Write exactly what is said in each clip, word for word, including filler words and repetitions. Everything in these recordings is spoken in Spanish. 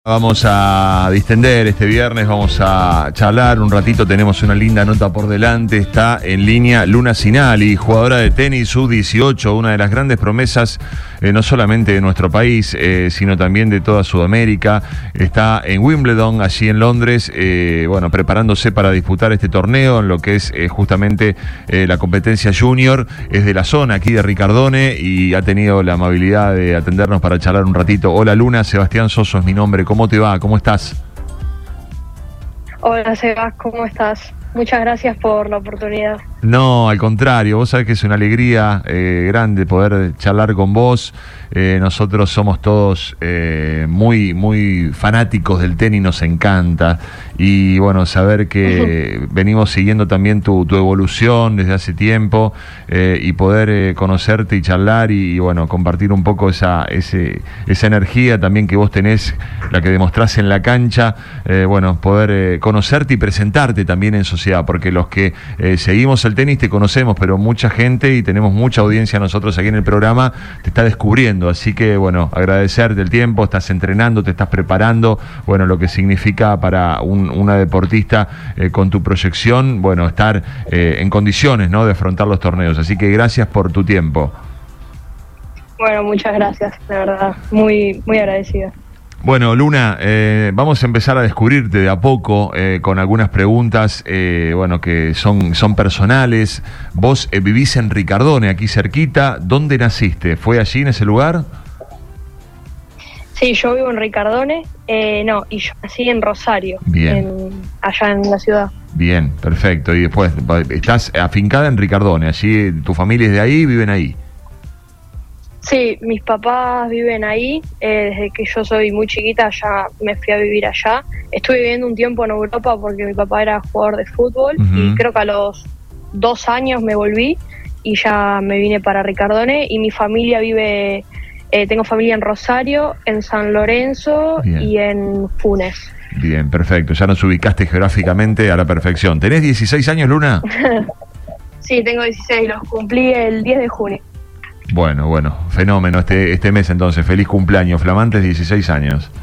Vamos a distender este viernes, vamos a charlar un ratito, tenemos una linda nota por delante. Está en línea Luna Sinali, jugadora de tenis sub dieciocho, una de las grandes promesas eh, no solamente de nuestro país, eh, sino también de toda Sudamérica. Está en Wimbledon, allí en Londres, eh, bueno, preparándose para disputar este torneo en lo que es eh, justamente eh, la competencia junior. Es de la zona aquí de Ricardone y ha tenido la amabilidad de atendernos para charlar un ratito. Hola Luna, Sebastián Soso es mi nombre. ¿Cómo te va? ¿Cómo estás? Hola Sebas, ¿cómo estás? Muchas gracias por la oportunidad. No, al contrario, vos sabés que es una alegría eh, grande poder charlar con vos. Eh, nosotros somos todos eh, muy, muy fanáticos del tenis, nos encanta. Y bueno, saber que uh-huh. venimos siguiendo también tu, tu evolución desde hace tiempo eh, y poder eh, conocerte y charlar y, y bueno, compartir un poco esa, ese, esa energía también que vos tenés, la que demostrás en la cancha. Eh, bueno, poder eh, conocerte y presentarte también en sociedad, porque los que eh, seguimos el tenis te conocemos, pero mucha gente y tenemos mucha audiencia nosotros aquí en el programa te está descubriendo, así que bueno, agradecerte el tiempo, estás entrenando, te estás preparando, bueno, lo que significa para un, una deportista eh, con tu proyección, bueno, estar eh, en condiciones, ¿no?, de afrontar los torneos, así que gracias por tu tiempo. Bueno, muchas gracias, de verdad, muy, muy agradecida. Bueno, Luna, eh, vamos a empezar a descubrirte de a poco eh, con algunas preguntas, eh, bueno, que son, son personales. Vos eh, vivís en Ricardone, aquí cerquita. ¿Dónde naciste? ¿Fue allí en ese lugar? Sí, yo vivo en Ricardone, eh, no, y yo nací en Rosario, Bien. En, allá en la ciudad. Bien, perfecto. Y después, estás afincada en Ricardone, allí tu familia es de ahí, viven ahí. Sí, mis papás viven ahí, eh, desde que yo soy muy chiquita ya me fui a vivir allá. Estuve viviendo un tiempo en Europa porque mi papá era jugador de fútbol uh-huh. y creo que a los dos años me volví y ya me vine para Ricardone y mi familia vive, eh, tengo familia en Rosario, en San Lorenzo Bien. y en Funes. Bien, perfecto, ya nos ubicaste geográficamente a la perfección. ¿Tenés dieciséis años, Luna? Sí, tengo dieciséis, los cumplí el diez de junio. Bueno, bueno, fenómeno este, este mes entonces, feliz cumpleaños, flamantes dieciséis años.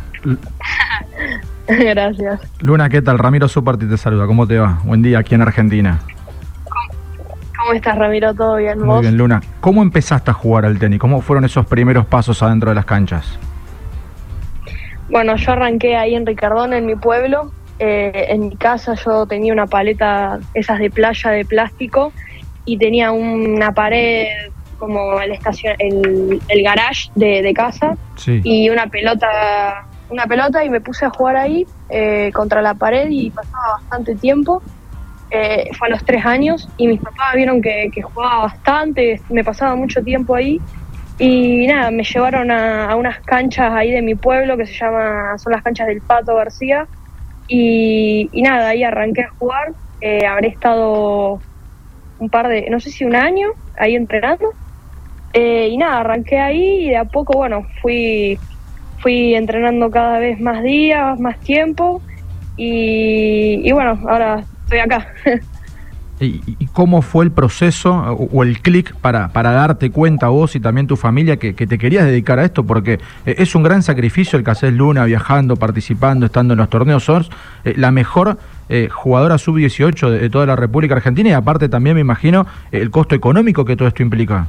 Gracias. Luna, ¿qué tal? Ramiro Suparti te saluda, ¿cómo te va? Buen día aquí en Argentina. ¿Cómo estás, Ramiro? ¿Todo bien? Muy ¿Vos? bien, Luna. ¿Cómo empezaste a jugar al tenis? ¿Cómo fueron esos primeros pasos adentro de las canchas? Bueno, yo arranqué ahí en Ricardone, en mi pueblo. Eh, en mi casa yo tenía una paleta, esas de playa de plástico, y tenía una pared como el estacion el, el garage de, de casa sí. y una pelota una pelota y me puse a jugar ahí eh, contra la pared y pasaba bastante tiempo. Eh, fue a los tres años y mis papás vieron que, que jugaba bastante, me pasaba mucho tiempo ahí y nada, me llevaron a, a unas canchas ahí de mi pueblo que se llama, son las canchas del Pato García y, y nada, ahí arranqué a jugar. Eh, habré estado un par de, no sé si un año ahí entrenando. Eh, y nada, arranqué ahí y de a poco, bueno, fui fui entrenando cada vez más días, más tiempo y, y bueno, ahora estoy acá. ¿Y, y cómo fue el proceso o, o el clic para, para darte cuenta vos y también tu familia que, que te querías dedicar a esto? Porque es un gran sacrificio el que haces, Luna, viajando, participando, estando en los torneos. Sos eh, la mejor eh, jugadora sub dieciocho de, de toda la República Argentina y aparte también me imagino el costo económico que todo esto implica.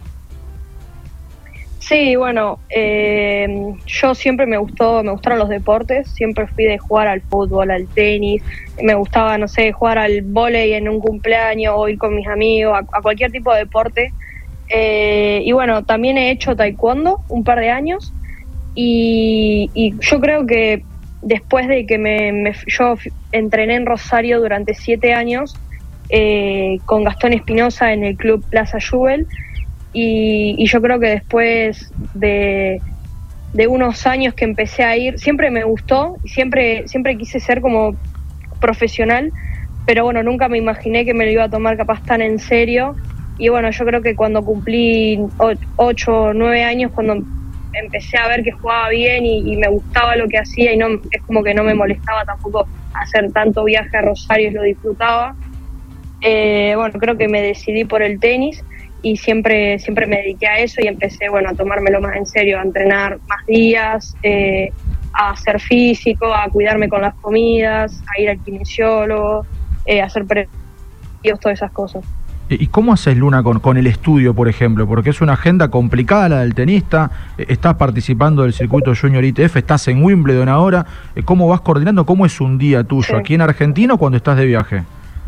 Sí, bueno, eh, yo siempre me gustó, me gustaron los deportes, siempre fui de jugar al fútbol, al tenis, me gustaba, no sé, jugar al vóley en un cumpleaños o ir con mis amigos, a, a cualquier tipo de deporte. Eh, y bueno, también he hecho taekwondo un par de años y, y yo creo que después de que me, me yo entrené en Rosario durante siete años eh, con Gastón Espinosa en el club Plaza Jubel, Y, y yo creo que después de, de unos años que empecé a ir, siempre me gustó y siempre, siempre quise ser como profesional, pero bueno, nunca me imaginé que me lo iba a tomar capaz tan en serio. Y bueno, yo creo que cuando cumplí ocho o nueve años, cuando empecé a ver que jugaba bien y, y me gustaba lo que hacía y no es como que no me molestaba tampoco hacer tanto viaje a Rosario, lo disfrutaba. Eh, bueno, creo que me decidí por el tenis y siempre siempre me dediqué a eso y empecé, bueno, a tomármelo más en serio, a entrenar más días, eh, a hacer físico, a cuidarme con las comidas, a ir al kinesiólogo, eh, a hacer preparativos, todas esas cosas. ¿Y cómo haces, Luna, con, con el estudio, por ejemplo? Porque es una agenda complicada la del tenista, estás participando del circuito Junior I T F, estás en Wimbledon ahora, ¿cómo vas coordinando? ¿Cómo es un día tuyo sí. aquí en Argentina o cuando estás de viaje?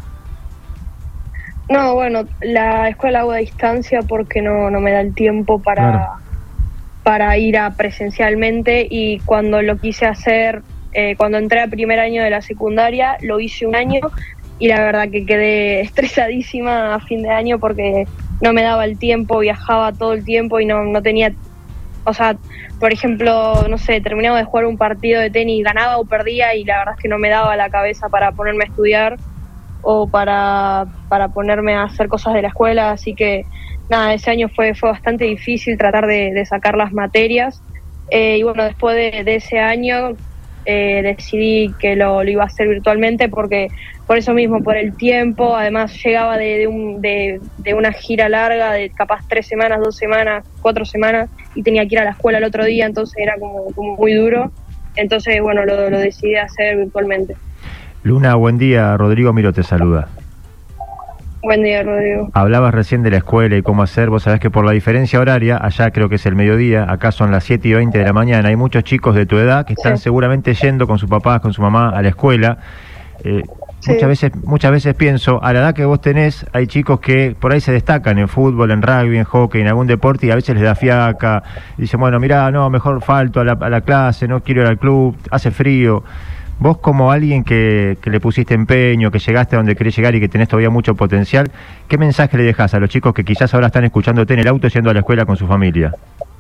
No, bueno, la escuela hago a distancia porque no, no me da el tiempo para, claro. para ir a presencialmente, y cuando lo quise hacer, eh, cuando entré a primer año de la secundaria, lo hice un año, y la verdad que quedé estresadísima a fin de año porque no me daba el tiempo, viajaba todo el tiempo y no, no tenía, o sea, por ejemplo, no sé, terminaba de jugar un partido de tenis, ganaba o perdía, y la verdad es que no me daba la cabeza para ponerme a estudiar o para, para ponerme a hacer cosas de la escuela, así que nada, ese año fue, fue bastante difícil tratar de, de sacar las materias, eh, y bueno, después de, de ese año eh, decidí que lo, lo iba a hacer virtualmente porque por eso mismo, por el tiempo, además llegaba de, de, un, de, de una gira larga, de capaz tres semanas, dos semanas, cuatro semanas, y tenía que ir a la escuela el otro día, entonces era como, como muy duro, entonces bueno, lo, lo decidí hacer virtualmente. Luna, buen día, Rodrigo Miro te saluda. Buen día, Rodrigo. Hablabas recién de la escuela y cómo hacer, vos sabés que por la diferencia horaria, allá creo que es el mediodía, acá son las siete y veinte de la mañana, hay muchos chicos de tu edad que están sí. seguramente yendo con sus papás, con su mamá a la escuela. Eh, sí. muchas veces muchas veces pienso, a la edad que vos tenés, hay chicos que por ahí se destacan en fútbol, en rugby, en hockey, en algún deporte, y a veces les da fiaca, y dicen, bueno, mirá, no, mejor falto a la, a la clase, no quiero ir al club, hace frío. Vos, como alguien que, que le pusiste empeño, que llegaste a donde querés llegar y que tenés todavía mucho potencial, ¿qué mensaje le dejás a los chicos que quizás ahora están escuchándote en el auto yendo a la escuela con su familia?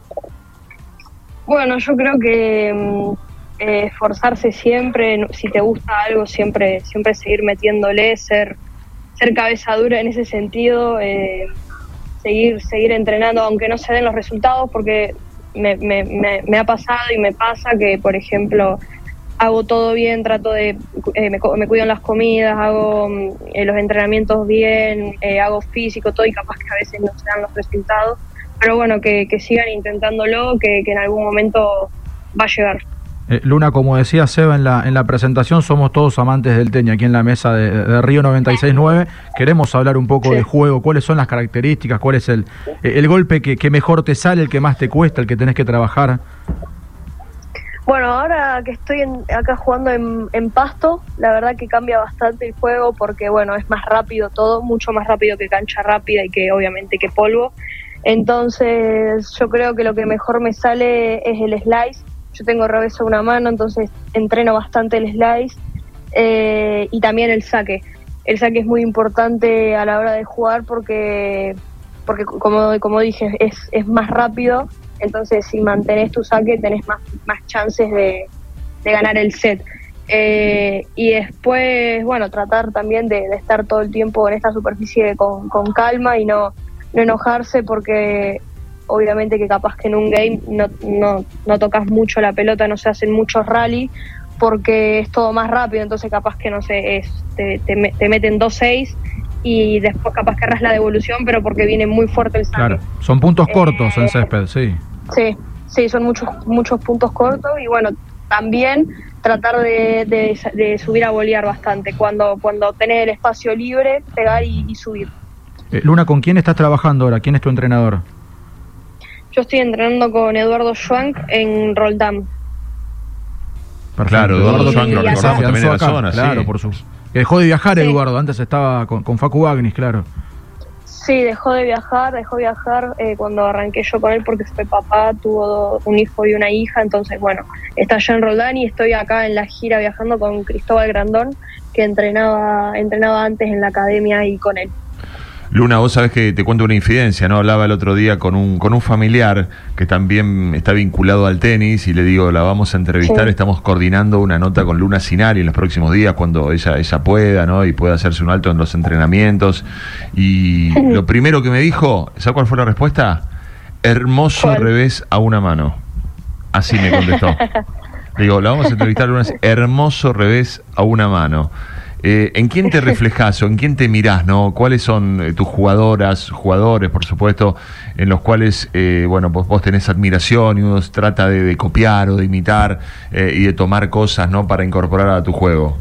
Bueno, yo creo que eh, esforzarse siempre, si te gusta algo, siempre siempre seguir metiéndole, ser ser cabeza dura en ese sentido, eh, seguir seguir entrenando, aunque no se den los resultados, porque me, me, me, me ha pasado y me pasa que, por ejemplo, hago todo bien, trato de, eh, me, me cuido en las comidas, hago eh, los entrenamientos bien, eh, hago físico, todo, y capaz que a veces no se dan los resultados, pero bueno, que, que sigan intentándolo, que, que en algún momento va a llegar. Eh, Luna, como decía Seba en la, en la presentación, somos todos amantes del tenis aquí en la mesa de, de Río noventa y seis nueve. Queremos hablar un poco sí. de juego, cuáles son las características, cuál es el, el golpe que, que mejor te sale, el que más te cuesta, el que tenés que trabajar. Bueno, ahora que estoy en, acá jugando en, en pasto, la verdad que cambia bastante el juego porque, bueno, es más rápido todo, mucho más rápido que cancha rápida y que obviamente que polvo. Entonces yo creo que lo que mejor me sale es el slice. Yo tengo revés a una mano, entonces entreno bastante el slice, eh, y también el saque. El saque es muy importante a la hora de jugar porque, porque como, como dije, es, es más rápido. Entonces, si mantenés tu saque, tenés más, más chances de, de ganar el set. Eh, y después, bueno, tratar también de, de estar todo el tiempo en esta superficie con, con calma y no, no enojarse, porque obviamente que capaz que en un game no, no, no tocas mucho la pelota, no se hacen muchos rally, porque es todo más rápido, entonces capaz que, no sé, es, te, te, te meten dos seis y después capaz que erras la devolución, pero porque viene muy fuerte el saque. Claro, son puntos cortos eh, en césped, sí. Sí, sí, son muchos muchos puntos cortos, y bueno, también tratar de, de, de subir a volear bastante, cuando cuando tenés el espacio libre, pegar y, y subir. Eh, Luna, ¿con quién estás trabajando ahora? ¿Quién es tu entrenador? Yo estoy entrenando con Eduardo Schwank en Roldán. Perfecto. Claro, Eduardo Schwank lo recordamos también de la zona, claro, sí. por su... Que dejó de viajar, sí. Eduardo, antes estaba con, con Facu Bagnis, claro. Sí, dejó de viajar, dejó de viajar eh, cuando arranqué yo con él porque fue papá, tuvo do, un hijo y una hija, entonces bueno, está allá en Roldán y estoy acá en la gira viajando con Cristóbal Grandón, que entrenaba, entrenaba antes en la academia y con él. Luna, vos sabés que te cuento una infidencia, ¿no? Hablaba el otro día con un con un familiar que también está vinculado al tenis y le digo, la vamos a entrevistar, sí. Estamos coordinando una nota con Luna Sinari en los próximos días cuando ella ella pueda, ¿no? Y pueda hacerse un alto en los entrenamientos. Y lo primero que me dijo, ¿sabes cuál fue la respuesta? Hermoso ¿Cuál? Revés a una mano. Así me contestó. Le digo, la vamos a entrevistar Luna, hermoso revés a una mano. Eh, ¿En quién te reflejas o en quién te mirás, no? ¿Cuáles son eh, tus jugadoras, jugadores, por supuesto, en los cuales, eh, bueno, vos, vos tenés admiración y uno trata de, de copiar o de imitar eh, y de tomar cosas, ¿no? Para incorporar a tu juego.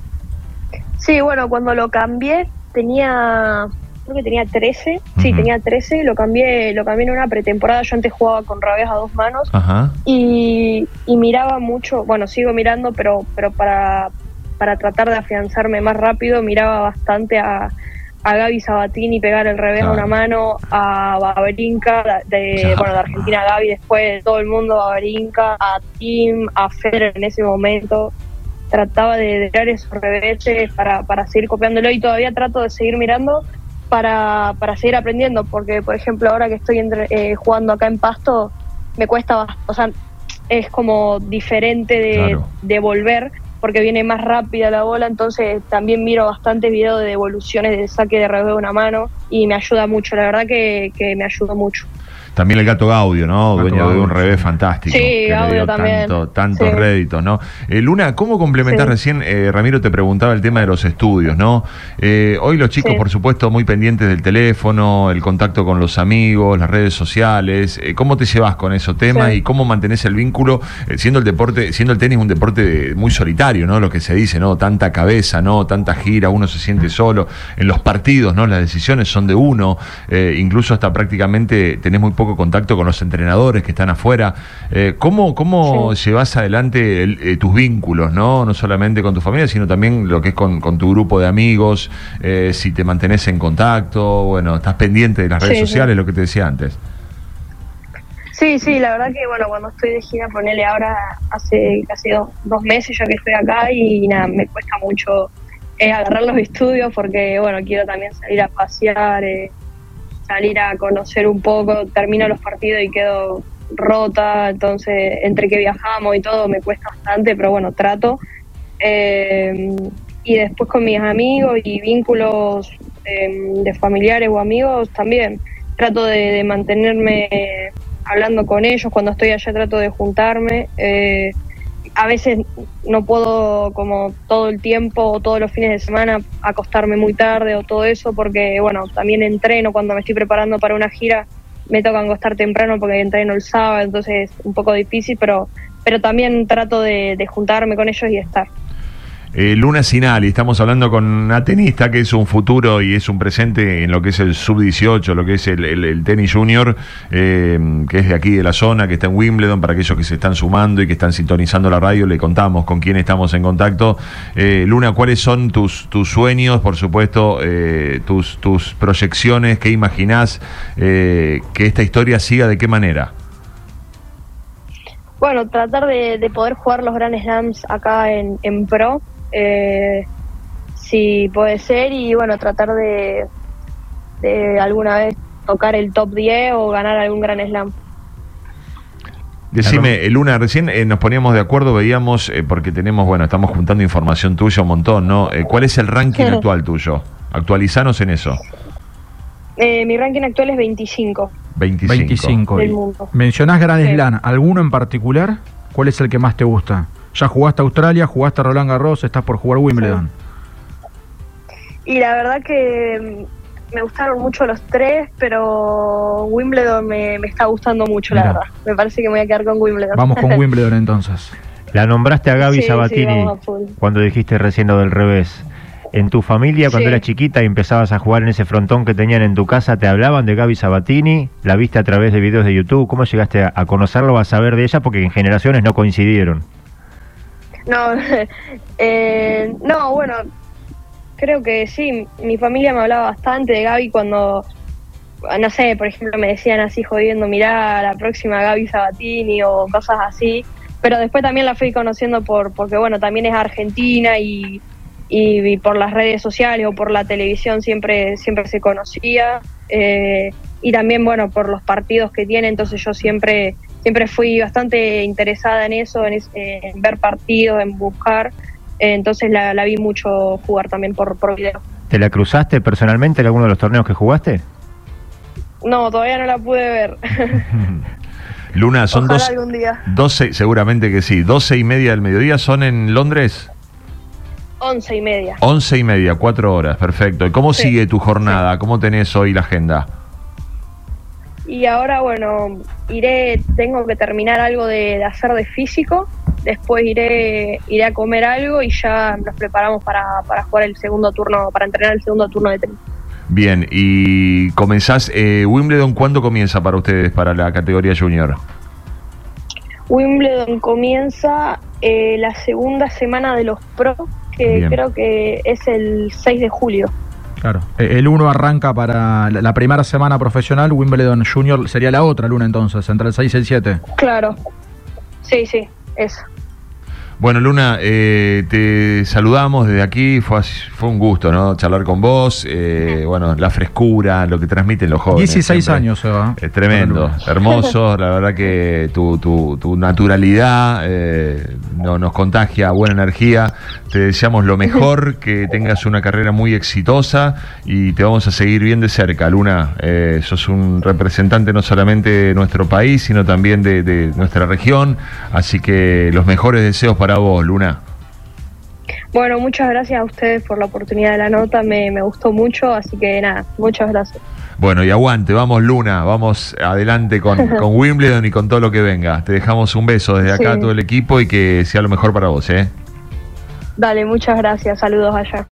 Sí, bueno, cuando lo cambié tenía, creo que tenía trece, uh-huh. sí, tenía trece, lo cambié, lo cambié en una pretemporada. Yo antes jugaba con revés a dos manos. Ajá. y, y miraba mucho, bueno, sigo mirando, pero, pero para... para tratar de afianzarme más rápido, miraba bastante a, a Gaby Sabatini pegar el revés claro. a una mano, a Wawrinka, de, claro. bueno, de Argentina a Gaby, después todo el mundo a Wawrinka, a Tim, a Federer en ese momento. Trataba de, de crear esos reveses para, para seguir copiándolo y todavía trato de seguir mirando para, para seguir aprendiendo, porque por ejemplo ahora que estoy entre, eh, jugando acá en Pasto, me cuesta, o sea, es como diferente de, claro. de volver, porque viene más rápida la bola, entonces también miro bastantes videos de devoluciones de saque de revés de una mano y me ayuda mucho, la verdad que, que me ayuda mucho. También el gato Gaudio, ¿no? Gato Dueño Gaudio, de un revés fantástico. Sí, que Gaudio le dio también. Tanto, tantos sí. réditos, ¿no? Eh, Luna, ¿cómo complementás sí. recién? Eh, Ramiro te preguntaba el tema de los estudios, ¿no? Eh, hoy los chicos, sí. por supuesto, muy pendientes del teléfono, el contacto con los amigos, las redes sociales. Eh, ¿Cómo te llevas con esos temas sí. y cómo mantenés el vínculo, eh, siendo el deporte, siendo el tenis un deporte muy solitario, ¿no? Lo que se dice, ¿no? Tanta cabeza, ¿no? Tanta gira, uno se siente solo. En los partidos, ¿no? Las decisiones son de uno. Eh, incluso hasta prácticamente tenés muy poco contacto con los entrenadores que están afuera. Eh, ¿Cómo, cómo sí. llevas adelante el, eh, tus vínculos, ¿no? No solamente con tu familia, sino también lo que es con, con tu grupo de amigos, eh, si te mantenés en contacto, bueno, estás pendiente de las redes sí, sociales, sí. lo que te decía antes. Sí, sí, la verdad que, bueno, cuando estoy de gira, ponele ahora hace casi dos, dos meses ya que estoy acá y nada, me cuesta mucho eh, agarrar los estudios porque, bueno, quiero también salir a pasear, eh, salir a conocer un poco, termino los partidos y quedo rota, entonces entre que viajamos y todo me cuesta bastante, pero bueno, trato. Eh, y después con mis amigos y vínculos eh, de familiares o amigos también, trato de, de mantenerme hablando con ellos, cuando estoy allá trato de juntarme. Eh, a veces no puedo como todo el tiempo o todos los fines de semana acostarme muy tarde o todo eso porque, bueno, también entreno cuando me estoy preparando para una gira, me toca acostar temprano porque entreno el sábado, entonces es un poco difícil, pero, pero también trato de, de juntarme con ellos y estar. Eh, Luna Sinali, estamos hablando con una tenista que es un futuro y es un presente en lo que es el sub dieciocho, lo que es el, el, el tenis junior, eh, que es de aquí de la zona, que está en Wimbledon. Para aquellos que se están sumando y que están sintonizando la radio, le contamos con quién estamos en contacto. Eh, Luna, ¿cuáles son tus, tus sueños, por supuesto, eh, tus, tus proyecciones? ¿Qué imaginás eh, que esta historia siga? ¿De qué manera? Bueno, tratar de, de poder jugar los Grand Slams acá en, en Pro. Eh, si puede ser, y bueno, tratar de, de alguna vez tocar el top diez o ganar algún Gran Slam. Decime, Luna, recién eh, nos poníamos de acuerdo, veíamos, eh, porque tenemos, bueno, estamos juntando información tuya un montón, ¿no? Eh, ¿Cuál es el ranking actual tuyo? Actualizanos en eso. Eh, mi ranking actual es veinticinco. veinticinco. veinticinco. Del mundo. Mencionás Grand Sí. Slam, ¿alguno en particular? ¿Cuál es el que más te gusta? Ya jugaste a Australia, jugaste a Roland Garros, estás por jugar Wimbledon. Sí. Y la verdad que me gustaron mucho los tres, pero Wimbledon me, me está gustando mucho, Mirá. la verdad. Me parece que me voy a quedar con Wimbledon. Vamos con Wimbledon entonces. La nombraste a Gaby sí, Sabatini sí, cuando dijiste recién lo del revés. En tu familia, cuando sí. eras chiquita y empezabas a jugar en ese frontón que tenían en tu casa, ¿te hablaban de Gaby Sabatini? ¿La viste a través de videos de YouTube? ¿Cómo llegaste a, a conocerlo, a saber de ella? Porque en generaciones no coincidieron. No, eh, no, bueno, creo que sí, mi familia me hablaba bastante de Gaby cuando, no sé, por ejemplo me decían así jodiendo, mirá la próxima Gaby Sabatini o cosas así, pero después también la fui conociendo por porque bueno, también es argentina y, y, y por las redes sociales o por la televisión siempre, siempre se conocía, eh, y también bueno, por los partidos que tiene, entonces yo siempre... Siempre fui bastante interesada en eso, en, es, en ver partidos, en buscar. Eh, entonces la, la vi mucho jugar también por, por video. ¿Te la cruzaste personalmente en alguno de los torneos que jugaste? No, todavía no la pude ver. Luna, son Ojalá dos, algún día. doce, seguramente que sí. Doce y media del mediodía, ¿son en Londres? Once y media. Once y media, cuatro horas, perfecto. ¿Y cómo Sí, sigue tu jornada? sí. ¿Cómo tenés hoy la agenda? Y ahora, bueno, iré, tengo que terminar algo de, de hacer de físico, después iré iré a comer algo y ya nos preparamos para, para jugar el segundo turno, para entrenar el segundo turno de tenis. Bien, y comenzás, eh, Wimbledon, ¿cuándo comienza para ustedes, para la categoría junior? Wimbledon comienza eh, la segunda semana de los Pro, que Bien. creo que es el seis de julio. Claro. Eh, El uno arranca para la, la primera semana profesional, Wimbledon Junior sería la otra luna entonces, entre el seis y el siete. Claro. Sí, sí, eso. Bueno, Luna, eh, te saludamos desde aquí, fue, así- fue un gusto, ¿no? Charlar con vos, eh, bueno, la frescura, lo que transmiten los jóvenes. dieciséis siempre. años, Seba. Eh, tremendo, hermoso, la verdad que tu, tu, tu naturalidad eh, no, nos contagia buena energía, te deseamos lo mejor, que tengas una carrera muy exitosa y te vamos a seguir bien de cerca, Luna. Eh, sos un representante no solamente de nuestro país, sino también de, de nuestra región, así que los mejores deseos para vos, Luna. Bueno, muchas gracias a ustedes por la oportunidad de la nota, me, me gustó mucho, así que nada, muchas gracias. Bueno, y aguante, vamos Luna, vamos adelante con, con Wimbledon y con todo lo que venga. Te dejamos un beso desde acá a Sí. todo el equipo y que sea lo mejor para vos, ¿eh? Dale, muchas gracias, saludos allá.